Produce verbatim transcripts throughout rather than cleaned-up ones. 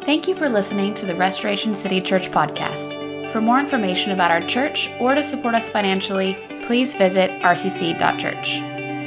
Thank you for listening to the Restoration City Church podcast. For more information about our church or to support us financially, please visit r c c dot church.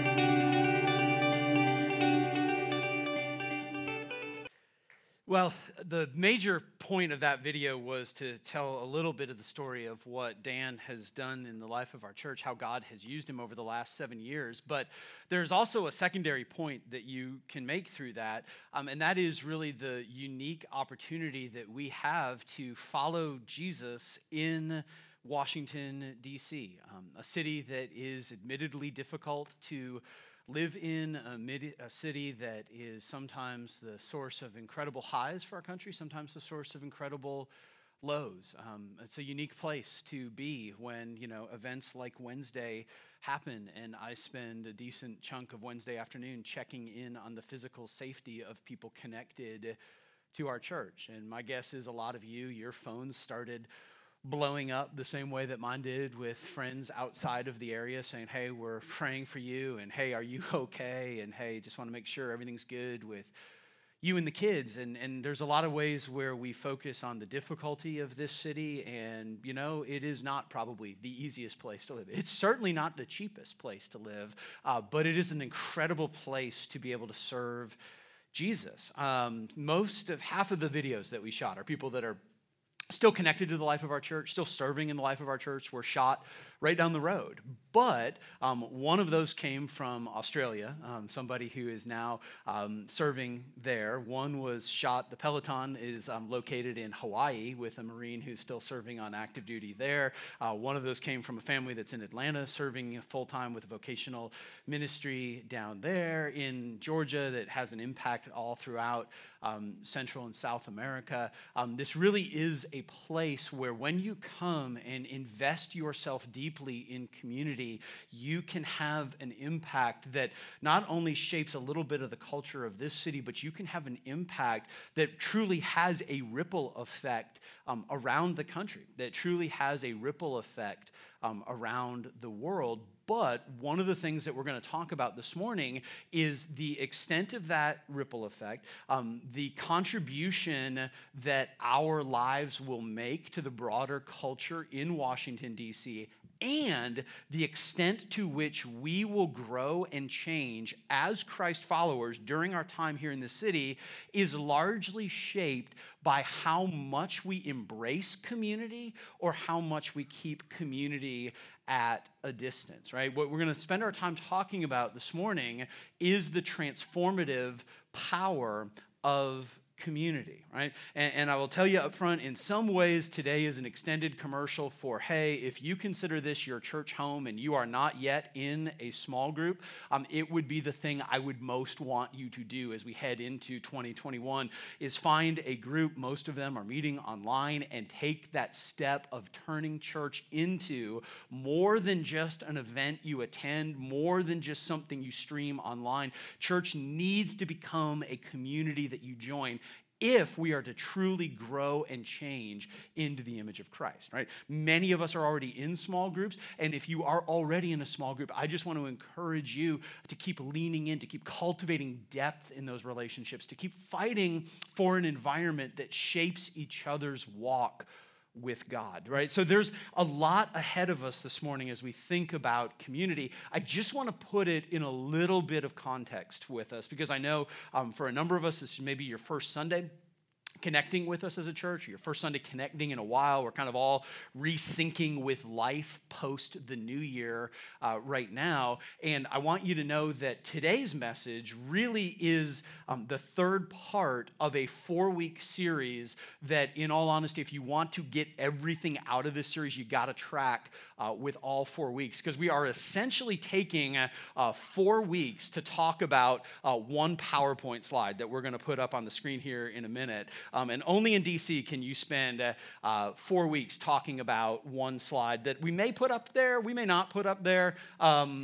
Well, the major point of that video was to tell a little bit of the story of what Dan has done in the life of our church, how God has used him over the last seven years. But there's also a secondary point that you can make through that, um, and that is really the unique opportunity that we have to follow Jesus in Washington, D C, um, a city that is admittedly difficult to live in, a, mid, a city that is sometimes the source of incredible highs for our country, sometimes the source of incredible lows. Um, it's a unique place to be when, you know, events like Wednesday happen, and I spend a decent chunk of Wednesday afternoon checking in on the physical safety of people connected to our church. And my guess is a lot of you, your phones started blowing up the same way that mine did, with friends outside of the area saying, hey, we're praying for you, and hey, are you okay? And hey, just want to make sure everything's good with you and the kids. And, and there's a lot of ways where we focus on the difficulty of this city, and, you know, it is not probably the easiest place to live. It's certainly not the cheapest place to live, uh, but it is an incredible place to be able to serve Jesus. Um, most of, half of the videos that we shot are people that are still connected to the life of our church, still serving in the life of our church, were shot right down the road. But um, one of those came from Australia, um, somebody who is now um, serving there. One was shot, the Peloton is um, located in Hawaii with a Marine who's still serving on active duty there. Uh, one of those came from a family that's in Atlanta, serving full-time with a vocational ministry down there in Georgia that has an impact all throughout um, Central and South America. Um, this really is a place where when you come and invest yourself deeply in community, you can have an impact that not only shapes a little bit of the culture of this city, but you can have an impact that truly has a ripple effect um, around the country, that truly has a ripple effect um, around the world. But one of the things that we're going to talk about this morning is the extent of that ripple effect, um, the contribution that our lives will make to the broader culture in Washington, D C, and the extent to which we will grow and change as Christ followers during our time here in the city is largely shaped by how much we embrace community or how much we keep community at a distance, right? What we're going to spend our time talking about this morning is the transformative power of community, right? And, and I will tell you up front, in some ways, today is an extended commercial for, hey, if you consider this your church home and you are not yet in a small group, um, it would be the thing I would most want you to do as we head into twenty twenty-one, is find a group, most of them are meeting online, and take that step of turning church into more than just an event you attend, more than just something you stream online. Church needs to become a community that you join if we are to truly grow and change into the image of Christ, right? Many of us are already in small groups, and if you are already in a small group, I just want to encourage you to keep leaning in, to keep cultivating depth in those relationships, to keep fighting for an environment that shapes each other's walk with God, right? So there's a lot ahead of us this morning as we think about community. I just want to put it in a little bit of context with us, because I know um, for a number of us, this is maybe your first Sunday connecting with us as a church, your first Sunday connecting in a while. We're kind of all resyncing with life post the new year uh, right now. And I want you to know that today's message really is um, the third part of a four-week series that, in all honesty, if you want to get everything out of this series, you got to track uh, with all four weeks, because we are essentially taking uh, uh, four weeks to talk about uh, one PowerPoint slide that we're going to put up on the screen here in a minute. Um, and only in D C can you spend uh, uh, four weeks talking about one slide that we may put up there, we may not put up there. Um,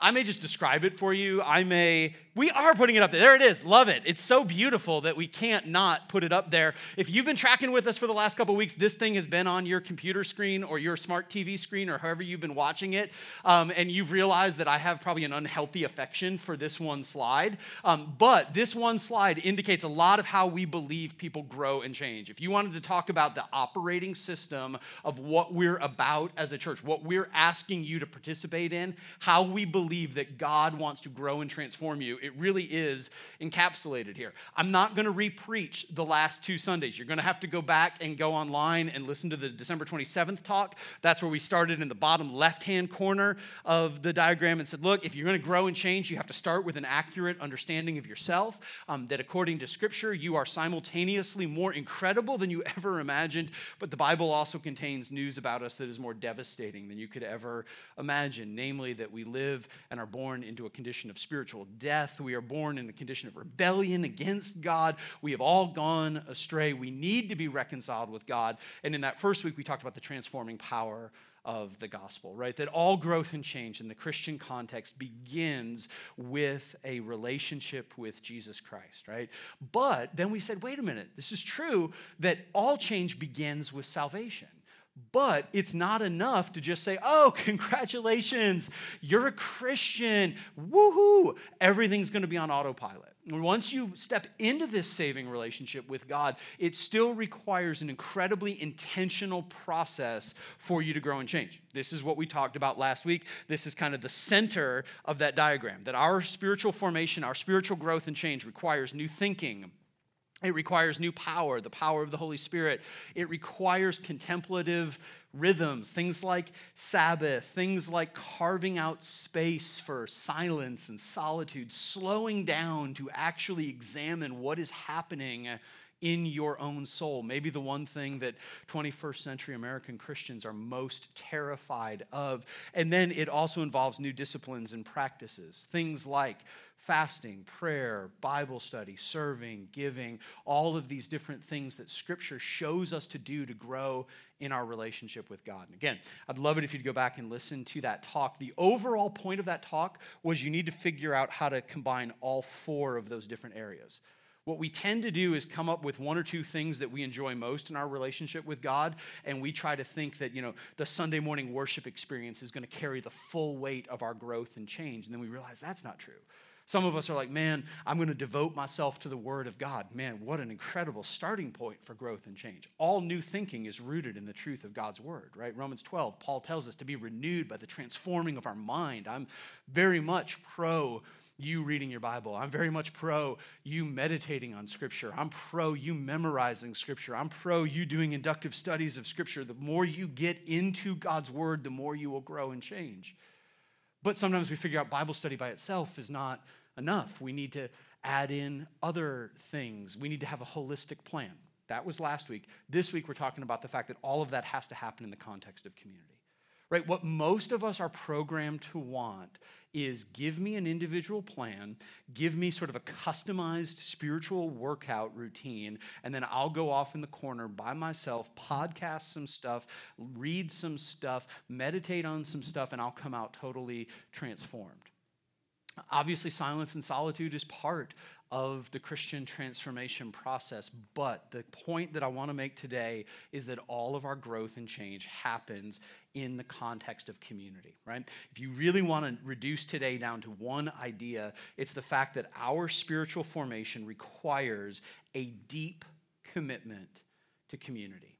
I may just describe it for you. I may, we are putting it up there. There it is. Love it. It's so beautiful that we can't not put it up there. If you've been tracking with us for the last couple of weeks, this thing has been on your computer screen or your smart T V screen or however you've been watching it, um, and you've realized that I have probably an unhealthy affection for this one slide. Um, but this one slide indicates a lot of how we believe people grow and change. If you wanted to talk about the operating system of what we're about as a church, what we're asking you to participate in, how we believe that God wants to grow and transform you, it really is encapsulated here. I'm not going to re-preach the last two Sundays. You're going to have to go back and go online and listen to the December twenty-seventh talk. That's where we started in the bottom left-hand corner of the diagram and said, look, if you're going to grow and change, you have to start with an accurate understanding of yourself, um, that according to Scripture, you are simultaneously more incredible than you ever imagined, but the Bible also contains news about us that is more devastating than you could ever imagine, namely that we live and are born into a condition of spiritual death. We are born in a condition of rebellion against God. We have all gone astray. We need to be reconciled with God. And in that first week, we talked about the transforming power of the gospel, right? That all growth and change in the Christian context begins with a relationship with Jesus Christ, right? But then we said, wait a minute, this is true that all change begins with salvation. But it's not enough to just say, oh, congratulations, you're a Christian, woohoo, everything's going to be on autopilot. And once you step into this saving relationship with God, it still requires an incredibly intentional process for you to grow and change. This is what we talked about last week. This is kind of the center of that diagram, that our spiritual formation, our spiritual growth and change requires new thinking. It requires new power, the power of the Holy Spirit. It requires contemplative rhythms, things like Sabbath, things like carving out space for silence and solitude, slowing down to actually examine what is happening in your own soul. Maybe the one thing that twenty-first century American Christians are most terrified of. And then it also involves new disciplines and practices, things like fasting, prayer, Bible study, serving, giving, all of these different things that Scripture shows us to do to grow in our relationship with God. And again, I'd love it if you'd go back and listen to that talk. The overall point of that talk was you need to figure out how to combine all four of those different areas. What we tend to do is come up with one or two things that we enjoy most in our relationship with God, and we try to think that, you know, the Sunday morning worship experience is going to carry the full weight of our growth and change, and then we realize that's not true. Some of us are like, man, I'm going to devote myself to the Word of God. Man, what an incredible starting point for growth and change. All new thinking is rooted in the truth of God's Word, right? Romans twelve, Paul tells us to be renewed by the transforming of our mind. I'm very much pro you reading your Bible. I'm very much pro you meditating on Scripture. I'm pro you memorizing Scripture. I'm pro you doing inductive studies of Scripture. The more you get into God's Word, the more you will grow and change. But sometimes we figure out Bible study by itself is not enough. We need to add in other things. We need to have a holistic plan. That was last week. This week we're talking about the fact that all of that has to happen in the context of community. Right? What most of us are programmed to want is give me an individual plan, give me sort of a customized spiritual workout routine, and then I'll go off in the corner by myself, podcast some stuff, read some stuff, meditate on some stuff, and I'll come out totally transformed. Obviously, silence and solitude is part of the Christian transformation process, but the point that I want to make today is that all of our growth and change happens in the context of community, right? If you really want to reduce today down to one idea, it's the fact that our spiritual formation requires a deep commitment to community.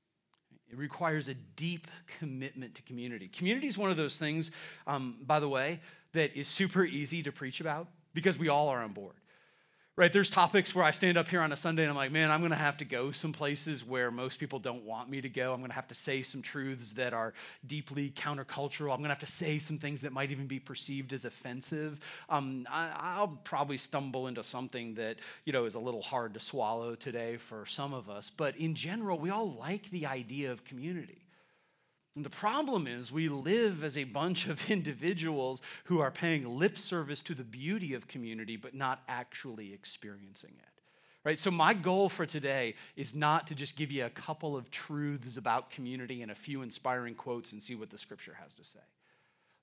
It requires a deep commitment to community. Community is one of those things, um, by the way, that is super easy to preach about because we all are on board. Right, there's topics where I stand up here on a Sunday and I'm like, man, I'm going to have to go some places where most people don't want me to go. I'm going to have to say some truths that are deeply countercultural. I'm going to have to say some things that might even be perceived as offensive. Um, I, I'll probably stumble into something that, you know, is a little hard to swallow today for some of us. But in general, we all like the idea of community. And the problem is we live as a bunch of individuals who are paying lip service to the beauty of community, but not actually experiencing it, right? So my goal for today is not to just give you a couple of truths about community and a few inspiring quotes and see what the Scripture has to say.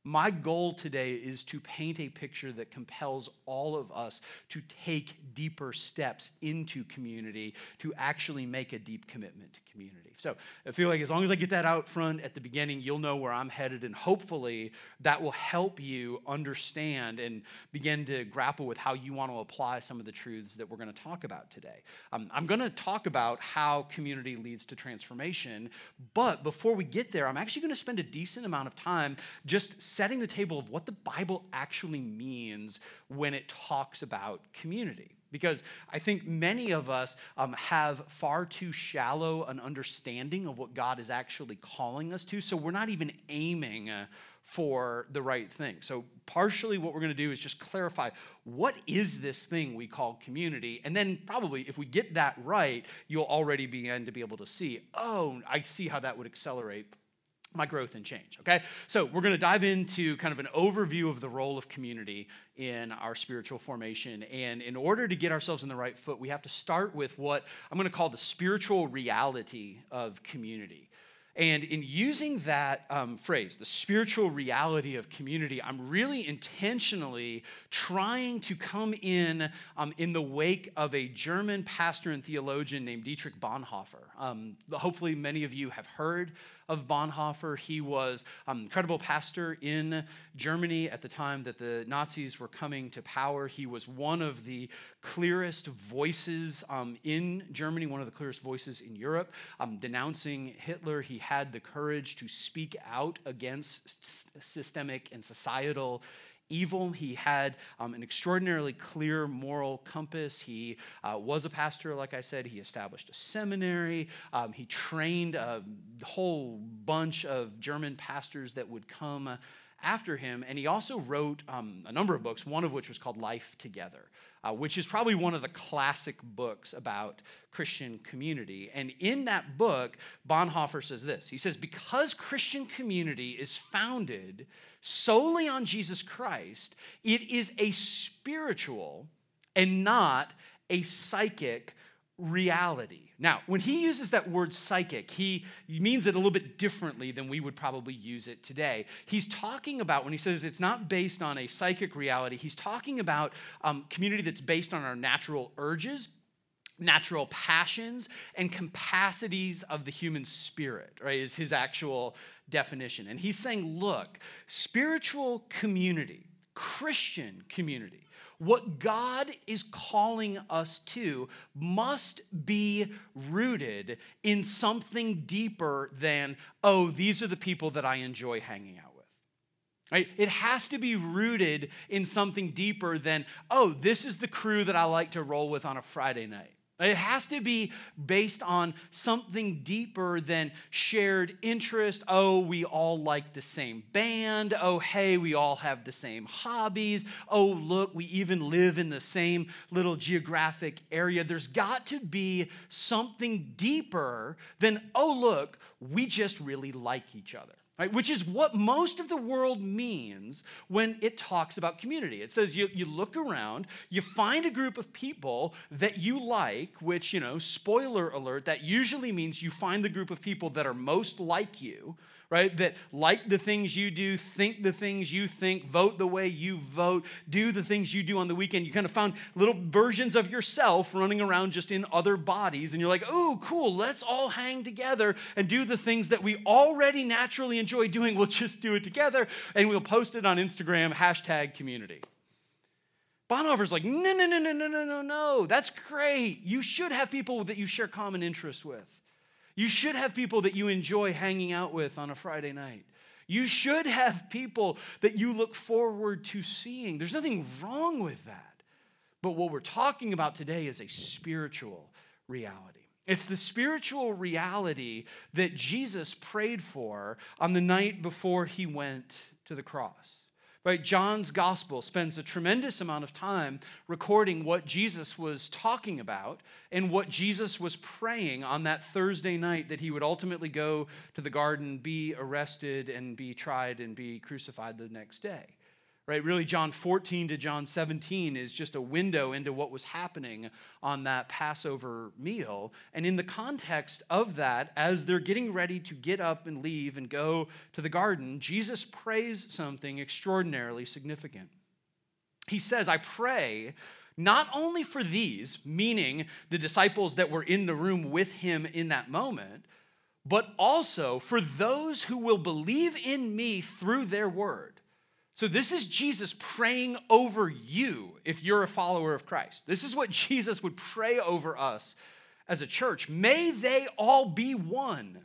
My goal today is to paint a picture that compels all of us to take deeper steps into community, to actually make a deep commitment to community. So I feel like as long as I get that out front at the beginning, you'll know where I'm headed, and hopefully that will help you understand and begin to grapple with how you want to apply some of the truths that we're going to talk about today. Um, I'm going to talk about how community leads to transformation, but before we get there, I'm actually going to spend a decent amount of time just setting the table of what the Bible actually means when it talks about community. Because I think many of us um, have far too shallow an understanding of what God is actually calling us to, so we're not even aiming uh, for the right thing. So partially what we're going to do is just clarify, what is this thing we call community? And then probably if we get that right, you'll already begin to be able to see, oh, I see how that would accelerate my growth and change, okay? So we're going to dive into kind of an overview of the role of community in our spiritual formation. And in order to get ourselves in the right foot, we have to start with what I'm going to call the spiritual reality of community. And in using that um, phrase, the spiritual reality of community, I'm really intentionally trying to come in um, in the wake of a German pastor and theologian named Dietrich Bonhoeffer. Um, hopefully many of you have heard of Bonhoeffer. He was an incredible pastor in Germany at the time that the Nazis were coming to power. He was one of the clearest voices um, in Germany, one of the clearest voices in Europe, um, denouncing Hitler. He had the courage to speak out against s- systemic and societal evil. He had um, an extraordinarily clear moral compass. He uh, was a pastor, like I said. He established a seminary. Um, he trained a whole bunch of German pastors that would come uh, after him. And he also wrote um, a number of books, one of which was called Life Together, uh, which is probably one of the classic books about Christian community. And in that book, Bonhoeffer says this. He says, because Christian community is founded solely on Jesus Christ, it is a spiritual and not a psychic reality. Now, when he uses that word psychic, he means it a little bit differently than we would probably use it today. He's talking about, when he says it's not based on a psychic reality, he's talking about um, community that's based on our natural urges, natural passions, and capacities of the human spirit, right, is his actual definition. And he's saying, look, spiritual community, Christian community, what God is calling us to must be rooted in something deeper than, oh, these are the people that I enjoy hanging out with. Right? It has to be rooted in something deeper than, oh, this is the crew that I like to roll with on a Friday night. It has to be based on something deeper than shared interest. Oh, we all like the same band. Oh, hey, we all have the same hobbies. Oh, look, we even live in the same little geographic area. There's got to be something deeper than, oh, look, we just really like each other. Right, which is what most of the world means when it talks about community. It says you, you look around, you find a group of people that you like, which, you know, spoiler alert, that usually means you find the group of people that are most like you, right, that like the things you do, think the things you think, vote the way you vote, do the things you do on the weekend. You kind of found little versions of yourself running around just in other bodies, and you're like, oh, cool, let's all hang together and do the things that we already naturally enjoy doing. We'll just do it together, and we'll post it on Instagram, hashtag community. Bonhoeffer's like, no, no, no, no, no, no, no, no. That's great. You should have people that you share common interests with. You should have people that you enjoy hanging out with on a Friday night. You should have people that you look forward to seeing. There's nothing wrong with that. But what we're talking about today is a spiritual reality. It's the spiritual reality that Jesus prayed for on the night before he went to the cross. Right? John's gospel spends a tremendous amount of time recording what Jesus was talking about and what Jesus was praying on that Thursday night that he would ultimately go to the garden, be arrested, and be tried and be crucified the next day. right? Really, John fourteen to John seventeen is just a window into what was happening on that Passover meal. And in the context of that, as they're getting ready to get up and leave and go to the garden, Jesus prays something extraordinarily significant. He says, I pray not only for these, meaning the disciples that were in the room with him in that moment, but also for those who will believe in me through their word. So this is Jesus praying over you if you're a follower of Christ. This is what Jesus would pray over us as a church. May they all be one.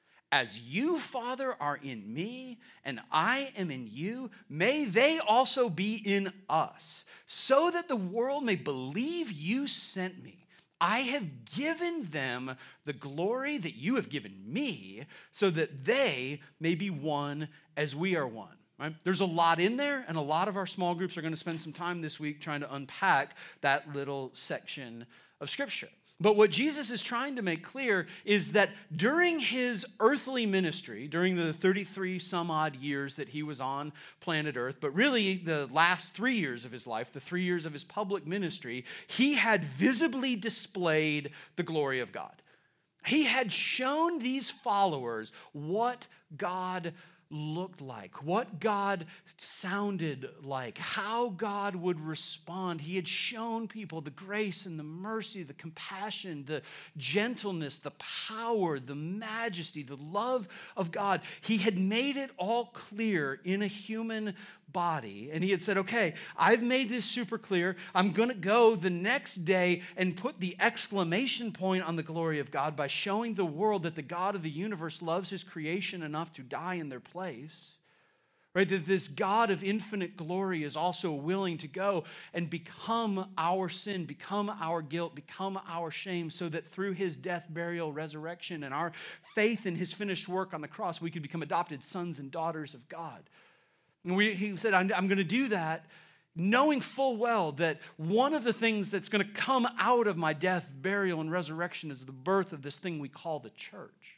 As you, Father, are in me and I am in you, may they also be in us, so that the world may believe you sent me. I have given them the glory that you have given me, so that they may be one as we are one. Right? There's a lot in there, and a lot of our small groups are going to spend some time this week trying to unpack that little section of Scripture. But what Jesus is trying to make clear is that during his earthly ministry, during the thirty-three some odd years that he was on planet Earth, but really the last three years of his life, the three years of his public ministry, he had visibly displayed the glory of God. He had shown these followers what God looked like, what God sounded like, how God would respond. He had shown people the grace and the mercy, the compassion, the gentleness, the power, the majesty, the love of God. He had made it all clear in a human body. And he had said, okay, I've made this super clear. I'm going to go the next day and put the exclamation point on the glory of God by showing the world that the God of the universe loves his creation enough to die in their place. Right? That this God of infinite glory is also willing to go and become our sin, become our guilt, become our shame, so that through his death, burial, resurrection, and our faith in his finished work on the cross, we could become adopted sons and daughters of God. And we, he said, I'm, I'm going to do that knowing full well that one of the things that's going to come out of my death, burial, and resurrection is the birth of this thing we call the church.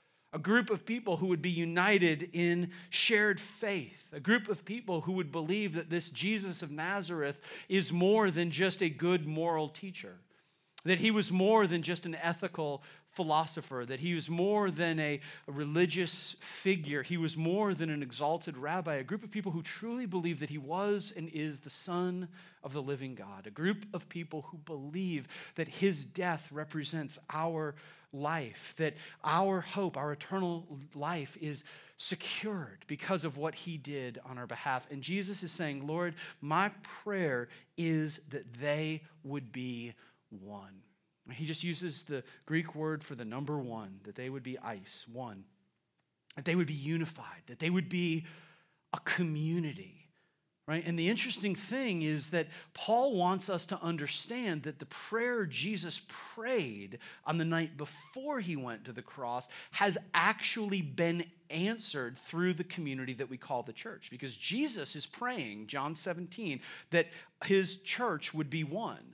A group of people who would be united in shared faith. A group of people who would believe that this Jesus of Nazareth is more than just a good moral teacher. That he was more than just an ethical philosopher, that he was more than a, a religious figure. He was more than an exalted rabbi, a group of people who truly believe that he was and is the Son of the living God, a group of people who believe that his death represents our life, that our hope, our eternal life is secured because of what he did on our behalf. And Jesus is saying, Lord, my prayer is that they would be one. He just uses the Greek word for the number one, that they would be eis, one. That they would be unified, that they would be a community, right? And the interesting thing is that Paul wants us to understand that the prayer Jesus prayed on the night before he went to the cross has actually been answered through the community that we call the church. Because Jesus is praying, John seventeen, that his church would be one.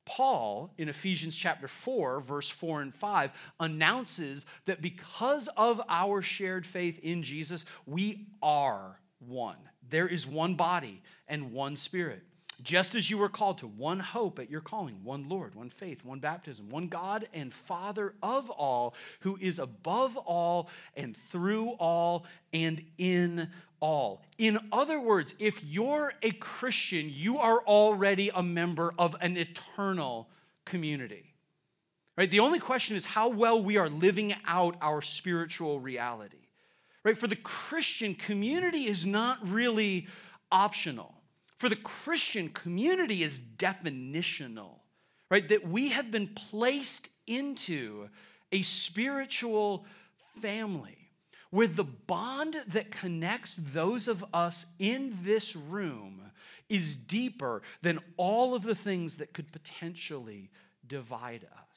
Paul, in Ephesians chapter four, verse four and five, announces that because of our shared faith in Jesus, we are one. There is one body and one spirit. Just as you were called to one hope at your calling, one Lord, one faith, one baptism, one God and Father of all, who is above all and through all and in all. In other words, if you're a Christian, you are already a member of an eternal community. Right? The only question is how well we are living out our spiritual reality. Right? For the Christian, community is not really optional. For the Christian, community is definitional. Right? That we have been placed into a spiritual family, with the bond that connects those of us in this room is deeper than all of the things that could potentially divide us.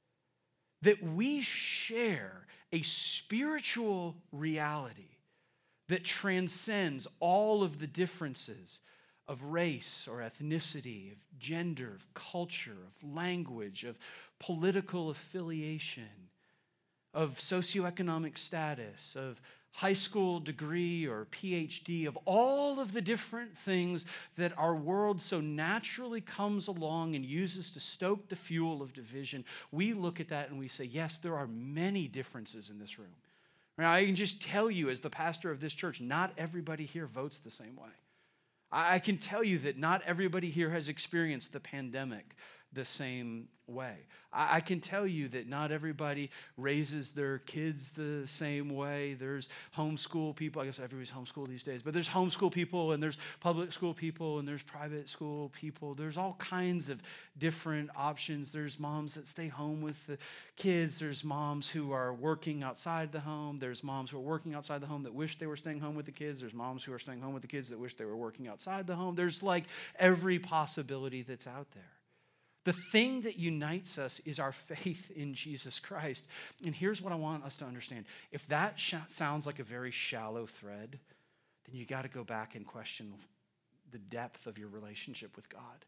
That we share a spiritual reality that transcends all of the differences of race or ethnicity, of gender, of culture, of language, of political affiliation, of socioeconomic status, of high school degree or P H D, of all of the different things that our world so naturally comes along and uses to stoke the fuel of division, we look at that and we say, yes, there are many differences in this room. Now, I can just tell you as the pastor of this church, not everybody here votes the same way. I can tell you that not everybody here has experienced the pandemic the same way. I can tell you that not everybody raises their kids the same way. There's homeschool people. I guess everybody's homeschooled these days, but there's homeschool people and there's public school people and there's private school people. There's all kinds of different options. There's moms that stay home with the kids. There's moms who are working outside the home. There's moms who are working outside the home that wish they were staying home with the kids. There's moms who are staying home with the kids that wish they were working outside the home. There's like every possibility that's out there. The thing that unites us is our faith in Jesus Christ. And here's what I want us to understand. If that sh- sounds like a very shallow thread, then you got to go back and question the depth of your relationship with God.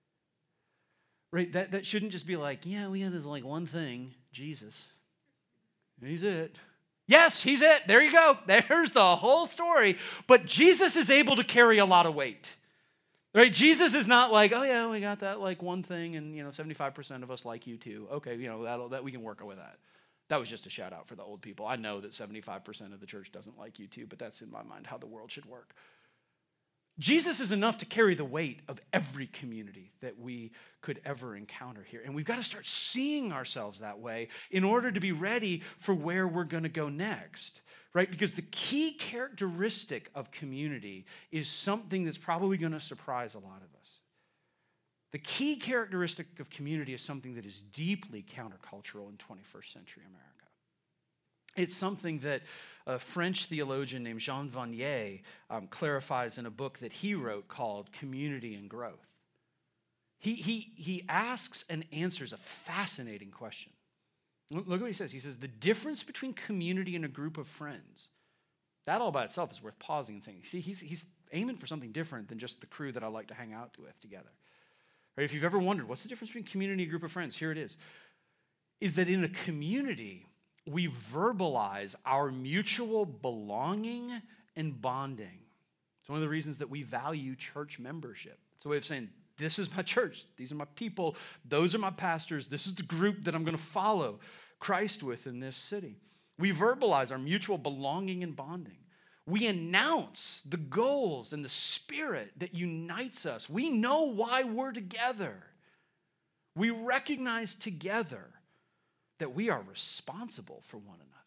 Right? That, that shouldn't just be like, yeah, we have this like one thing, Jesus. He's it. Yes, he's it. There you go. There's the whole story. But Jesus is able to carry a lot of weight. Right? Jesus is not like, oh yeah, we got that like one thing and you know, seventy-five percent of us like you too. Okay, you know, that'll, that we can work with that. That was just a shout out for the old people. I know that seventy-five percent of the church doesn't like you too, but that's in my mind how the world should work. Jesus is enough to carry the weight of every community that we could ever encounter here. And we've got to start seeing ourselves that way in order to be ready for where we're going to go next. Right? Because the key characteristic of community is something that's probably going to surprise a lot of us. The key characteristic of community is something that is deeply countercultural in twenty-first century America. It's something that a French theologian named Jean Vanier um, clarifies in a book that he wrote called Community and Growth. He, he, he asks and answers a fascinating question. Look what he says. He says, the difference between community and a group of friends, that all by itself is worth pausing and saying, see, he's, he's aiming for something different than just the crew that I like to hang out with together. Right? If you've ever wondered, what's the difference between community and a group of friends? Here it is. Is that in a community, we verbalize our mutual belonging and bonding. It's one of the reasons that we value church membership. It's a way of saying, this is my church. These are my people. Those are my pastors. This is the group that I'm going to follow Christ with in this city. We verbalize our mutual belonging and bonding. We announce the goals and the spirit that unites us. We know why we're together. We recognize together that we are responsible for one another.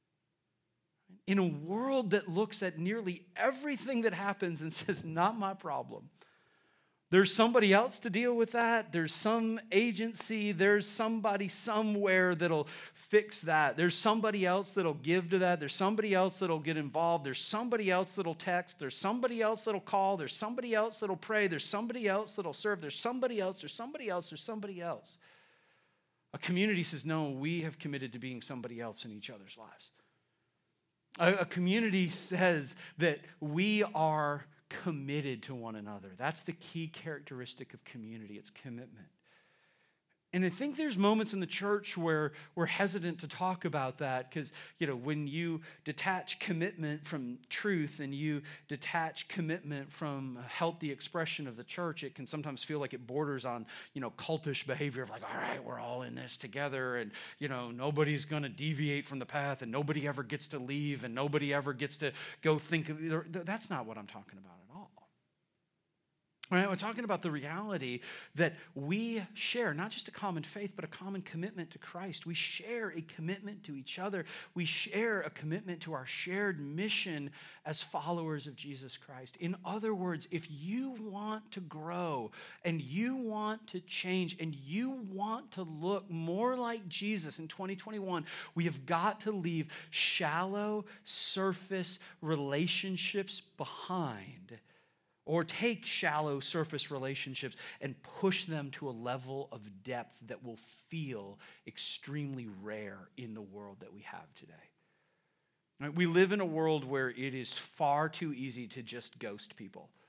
In a world that looks at nearly everything that happens and says, not my problem. There's somebody else to deal with that. There's some agency. There's somebody somewhere that'll fix that. There's somebody else that'll give to that. There's somebody else that'll get involved. There's somebody else that'll text. There's somebody else that'll call. There's somebody else that'll pray. There's somebody else that'll serve. There's somebody else. There's somebody else. There's somebody else. A community says, no, we have committed to being somebody else in each other's lives. A, a community says that we are committed to one another. That's the key characteristic of community. It's commitment. And I think there's moments in the church where we're hesitant to talk about that because, you know, when you detach commitment from truth and you detach commitment from a healthy expression of the church, it can sometimes feel like it borders on, you know, cultish behavior of like, all right, we're all in this together and, you know, nobody's going to deviate from the path and nobody ever gets to leave and nobody ever gets to go think of, that's not what I'm talking about at all. Right? We're talking about the reality that we share not just a common faith, but a common commitment to Christ. We share a commitment to each other. We share a commitment to our shared mission as followers of Jesus Christ. In other words, if you want to grow and you want to change and you want to look more like Jesus in twenty twenty-one, we have got to leave shallow, surface relationships behind. Or take shallow surface relationships and push them to a level of depth that will feel extremely rare in the world that we have today. Right? We live in a world where it is far too easy to just ghost people.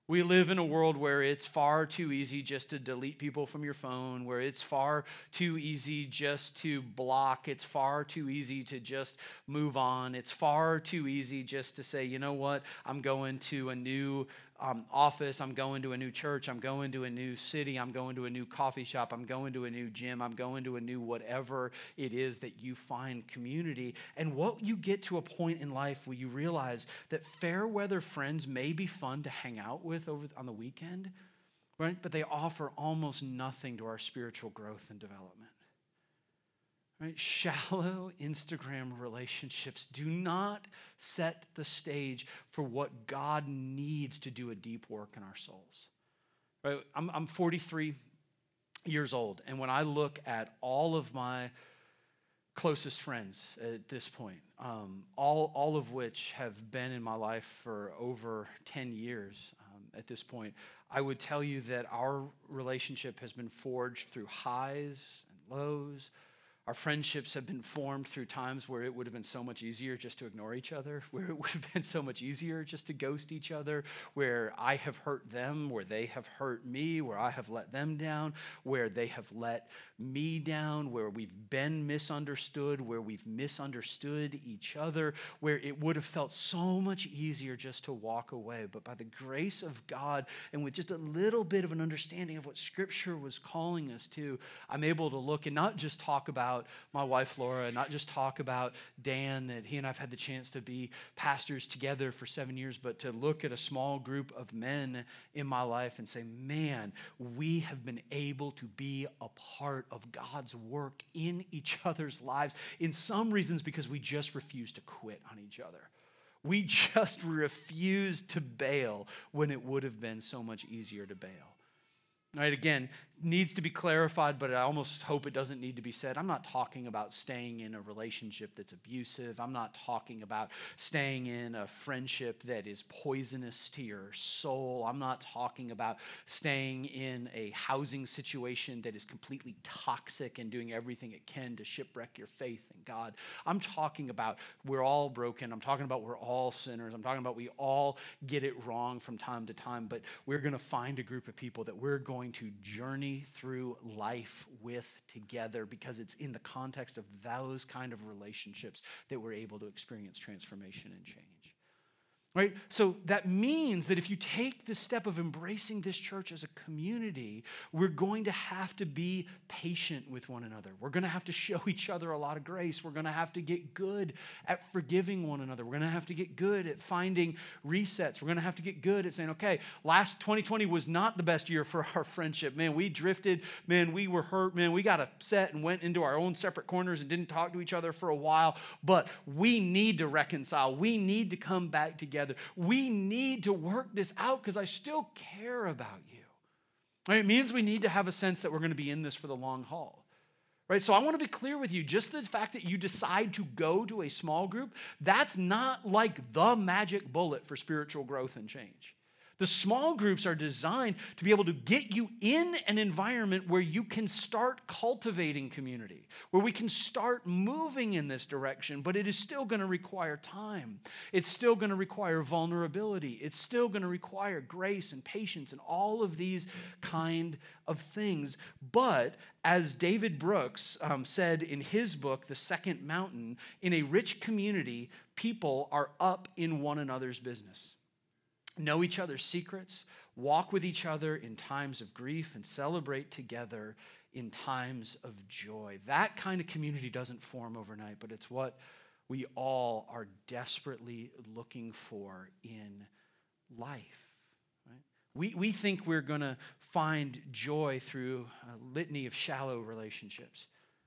We live in a world where it's far too easy just to delete people from your phone, where it's far too easy just to block. It's far too easy to just move on. It's far too easy just to say, you know what, I'm going to a new um, office. I'm going to a new church. I'm going to a new city. I'm going to a new coffee shop. I'm going to a new gym. I'm going to a new whatever it is that you find community. And what you get to a point in life where you realize that fair weather friends may be fun to hang out with over on the weekend, right? But they offer almost nothing to our spiritual growth and development. Right? Shallow Instagram relationships do not set the stage for what God needs to do a deep work in our souls. Right? I'm, I'm forty-three years old, and when I look at all of my closest friends at this point, um, all, all of which have been in my life for over ten years um, at this point, I would tell you that our relationship has been forged through highs and lows. Our friendships have been formed through times where it would have been so much easier just to ignore each other, where it would have been so much easier just to ghost each other, where I have hurt them, where they have hurt me, where I have let them down, where they have let me down, where we've been misunderstood, where we've misunderstood each other, where it would have felt so much easier just to walk away. But by the grace of God, and with just a little bit of an understanding of what Scripture was calling us to, I'm able to look and not just talk about my wife Laura, not just talk about Dan, that he and I've had the chance to be pastors together for seven years, but to look at a small group of men in my life and say, man, we have been able to be a part of God's work in each other's lives, in some reasons because we just refuse to quit on each other. We just refused to bail when it would have been so much easier to bail. All right, again, needs to be clarified, but I almost hope it doesn't need to be said. I'm not talking about staying in a relationship that's abusive. I'm not talking about staying in a friendship that is poisonous to your soul. I'm not talking about staying in a housing situation that is completely toxic and doing everything it can to shipwreck your faith in God. I'm talking about we're all broken. I'm talking about we're all sinners. I'm talking about we all get it wrong from time to time, but we're going to find a group of people that we're going to journey through life with together, because it's in the context of those kind of relationships that we're able to experience transformation and change. Right? So that means that if you take the step of embracing this church as a community, we're going to have to be patient with one another. We're going to have to show each other a lot of grace. We're going to have to get good at forgiving one another. We're going to have to get good at finding resets. We're going to have to get good at saying, okay, last twenty twenty was not the best year for our friendship. Man, we drifted. Man, we were hurt. Man, we got upset and went into our own separate corners and didn't talk to each other for a while. But we need to reconcile. We need to come back together. We need to work this out because I still care about you. Right? It means we need to have a sense that we're going to be in this for the long haul. Right? So I want to be clear with you, just the fact that you decide to go to a small group, that's not like the magic bullet for spiritual growth and change. The small groups are designed to be able to get you in an environment where you can start cultivating community, where we can start moving in this direction, but it is still going to require time. It's still going to require vulnerability. It's still going to require grace and patience and all of these kind of things. But as David Brooks um, said in his book, The Second Mountain, in a rich community, people are up in one another's business. Know each other's secrets, walk with each other in times of grief, and celebrate together in times of joy. That kind of community doesn't form overnight, but it's what we all are desperately looking for in life. Right? We, we think we're going to find joy through a litany of shallow relationships.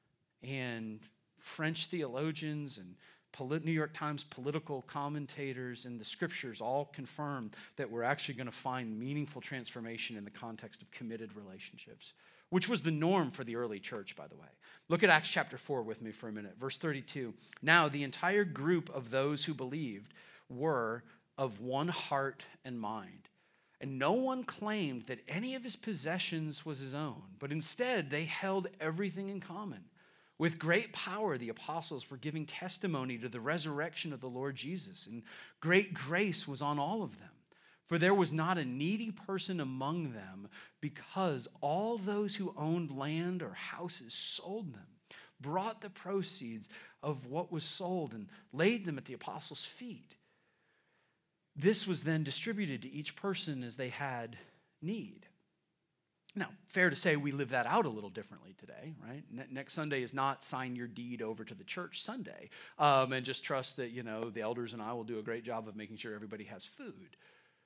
And French theologians and New York Times political commentators and the scriptures all confirm that we're actually going to find meaningful transformation in the context of committed relationships, which was the norm for the early church, by the way. Look at Acts chapter four with me for a minute. Verse thirty-two. Now the entire group of those who believed were of one heart and mind. And no one claimed that any of his possessions was his own, but instead they held everything in common. With great power, the apostles were giving testimony to the resurrection of the Lord Jesus, and great grace was on all of them. For there was not a needy person among them, because all those who owned land or houses sold them, brought the proceeds of what was sold and laid them at the apostles' feet. This was then distributed to each person as they had need. Now, fair to say we live that out a little differently today, right? Ne- next Sunday is not sign your deed over to the church Sunday um, and just trust that, you know, the elders and I will do a great job of making sure everybody has food.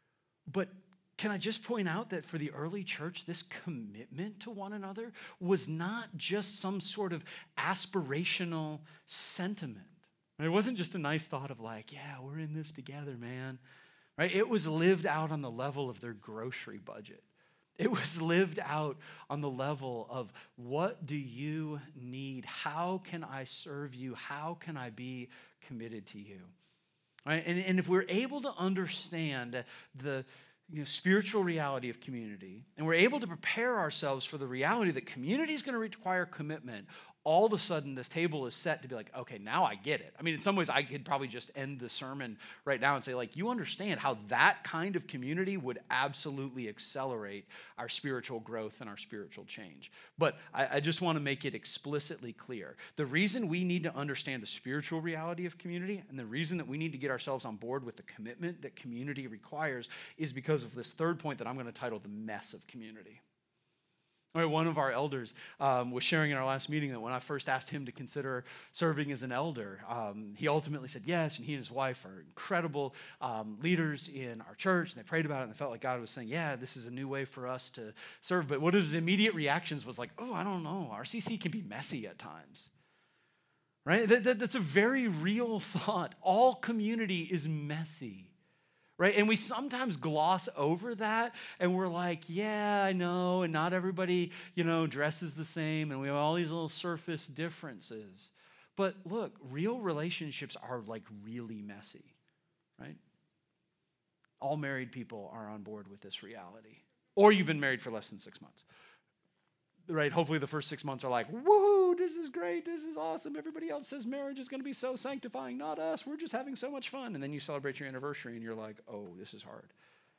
But can I just point out that for the early church, this commitment to one another was not just some sort of aspirational sentiment. It wasn't just a nice thought of like, yeah, we're in this together, man. Right? It was lived out on the level of their grocery budget. It was lived out on the level of, what do you need? How can I serve you? How can I be committed to you? Right? And, and if we're able to understand the you know, spiritual reality of community, and we're able to prepare ourselves for the reality that community is going to require commitment, all of a sudden this table is set to be like, okay, now I get it. I mean, in some ways I could probably just end the sermon right now and say, like, you understand how that kind of community would absolutely accelerate our spiritual growth and our spiritual change. But I, I just want to make it explicitly clear. The reason we need to understand the spiritual reality of community, and the reason that we need to get ourselves on board with the commitment that community requires, is because of this third point that I'm going to title the mess of community. All right, one of our elders um, was sharing in our last meeting that when I first asked him to consider serving as an elder, um, he ultimately said yes, and he and his wife are incredible um, leaders in our church, and they prayed about it, and they felt like God was saying, yeah, this is a new way for us to serve. But one of his immediate reactions was like, oh, I don't know, R C C can be messy at times. Right? That, that, that's a very real thought. All community is messy. Right? And we sometimes gloss over that, and we're like, yeah, I know, and not everybody, you know, dresses the same, and we have all these little surface differences. But look, real relationships are like really messy, right? All married people are on board with this reality. Or you've been married for less than six months. Right? Hopefully the first six months are like, woohoo, this is great, this is awesome. Everybody else says marriage is going to be so sanctifying, not us. We're just having so much fun. And then you celebrate your anniversary and you're like, oh, this is hard.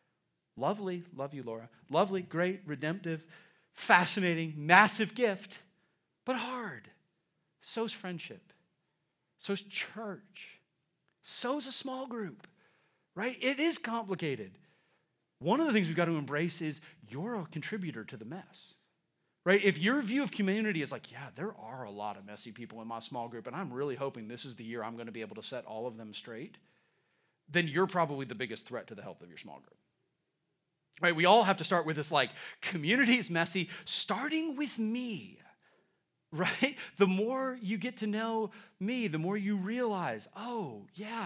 Lovely, love you, Laura. Lovely, great, redemptive, fascinating, massive gift, but hard. So's friendship. So's church. So's a small group, right? It is complicated. One of the things we've got to embrace is you're a contributor to the mess. Right? If your view of community is like, yeah, there are a lot of messy people in my small group, and I'm really hoping this is the year I'm going to be able to set all of them straight, then you're probably the biggest threat to the health of your small group. Right? We all have to start with this like, community is messy, starting with me. Right? The more you get to know me, the more you realize, oh, yeah,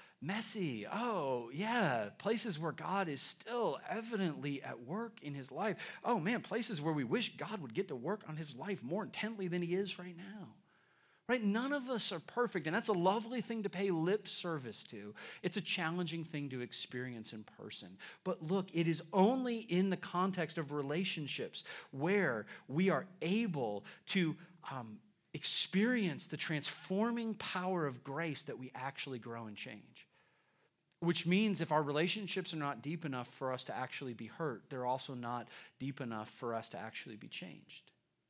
messy. Oh, yeah, places where God is still evidently at work in his life. Oh, man, places where we wish God would get to work on his life more intently than he is right now. Right? None of us are perfect, and that's a lovely thing to pay lip service to. It's a challenging thing to experience in person. But look, it is only in the context of relationships where we are able to um, experience the transforming power of grace that we actually grow and change. Which means if our relationships are not deep enough for us to actually be hurt, they're also not deep enough for us to actually be changed.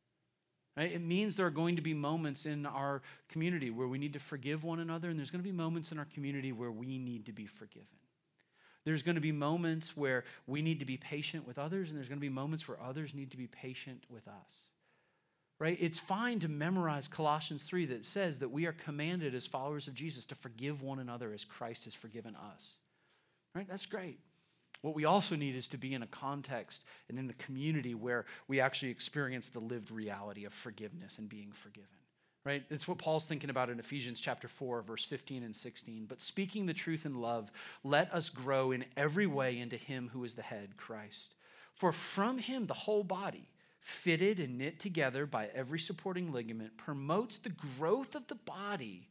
Right? It means there are going to be moments in our community where we need to forgive one another, and there's going to be moments in our community where we need to be forgiven. There's going to be moments where we need to be patient with others, and there's going to be moments where others need to be patient with us. Right? It's fine to memorize Colossians three that says that we are commanded as followers of Jesus to forgive one another as Christ has forgiven us. Right? That's great. What we also need is to be in a context and in a community where we actually experience the lived reality of forgiveness and being forgiven. Right? It's what Paul's thinking about in Ephesians chapter four, verse fifteen and sixteen. But speaking the truth in love, let us grow in every way into him who is the head, Christ. For from him the whole body, fitted and knit together by every supporting ligament, promotes the growth of the body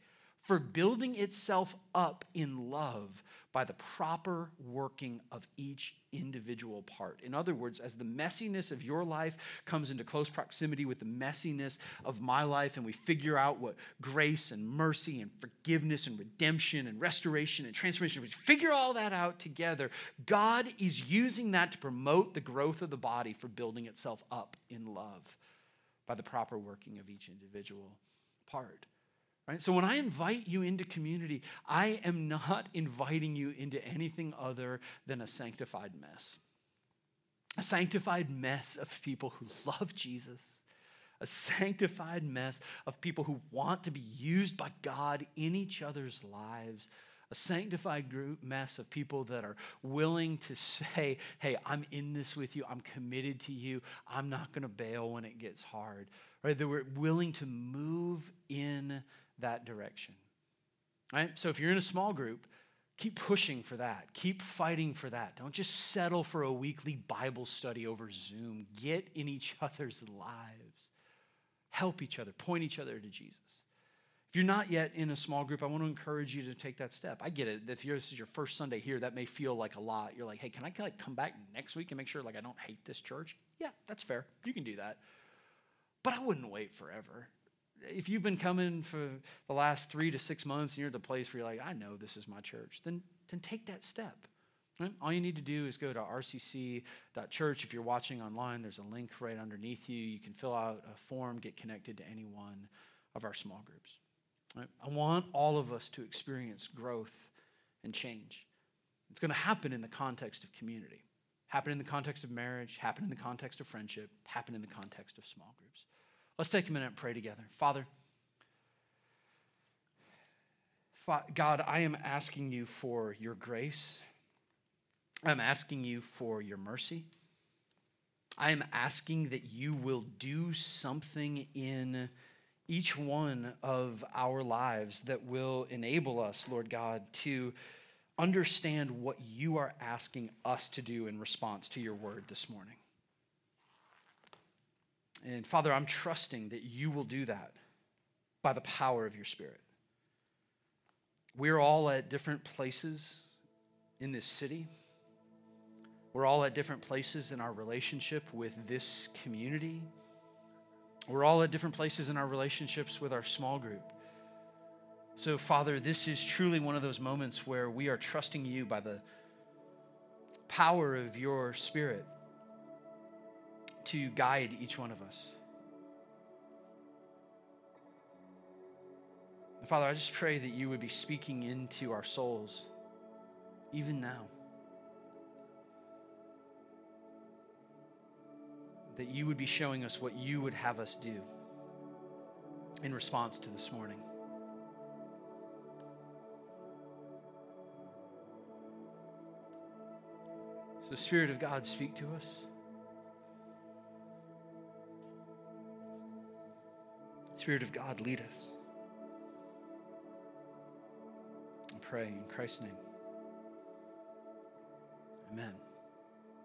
for building itself up in love by the proper working of each individual part. In other words, as the messiness of your life comes into close proximity with the messiness of my life, and we figure out what grace and mercy and forgiveness and redemption and restoration and transformation, we figure all that out together, God is using that to promote the growth of the body for building itself up in love by the proper working of each individual part. Right? So when I invite you into community, I am not inviting you into anything other than a sanctified mess. A sanctified mess of people who love Jesus. A sanctified mess of people who want to be used by God in each other's lives. A sanctified group mess of people that are willing to say, hey, I'm in this with you. I'm committed to you. I'm not going to bail when it gets hard. Right? That we're willing to move in that direction. Right? So if you're in a small group, keep pushing for that. Keep fighting for that. Don't just settle for a weekly Bible study over Zoom. Get in each other's lives. Help each other. Point each other to Jesus. If you're not yet in a small group, I want to encourage you to take that step. I get it. If you're, this is your first Sunday here, that may feel like a lot. You're like, hey, can I like come back next week and make sure like I don't hate this church? Yeah, that's fair. You can do that. But I wouldn't wait forever. If you've been coming for the last three to six months and you're at the place where you're like, I know this is my church, then, then take that step. Right? All you need to do is go to r c c dot church. If you're watching online, there's a link right underneath you. You can fill out a form, get connected to any one of our small groups. Right? I want all of us to experience growth and change. It's going to happen in the context of community, happen in the context of marriage, happen in the context of friendship, happen in the context of small groups. Let's take a minute and pray together. Father, God, I am asking you for your grace. I'm asking you for your mercy. I am asking that you will do something in each one of our lives that will enable us, Lord God, to understand what you are asking us to do in response to your word this morning. And Father, I'm trusting that you will do that by the power of your Spirit. We're all at different places in this city. We're all at different places in our relationship with this community. We're all at different places in our relationships with our small group. So, Father, this is truly one of those moments where we are trusting you by the power of your Spirit to guide each one of us. And Father, I just pray that you would be speaking into our souls, even now. That you would be showing us what you would have us do in response to this morning. So, Spirit of God, speak to us. Spirit of God, lead us. I pray in Christ's name. Amen.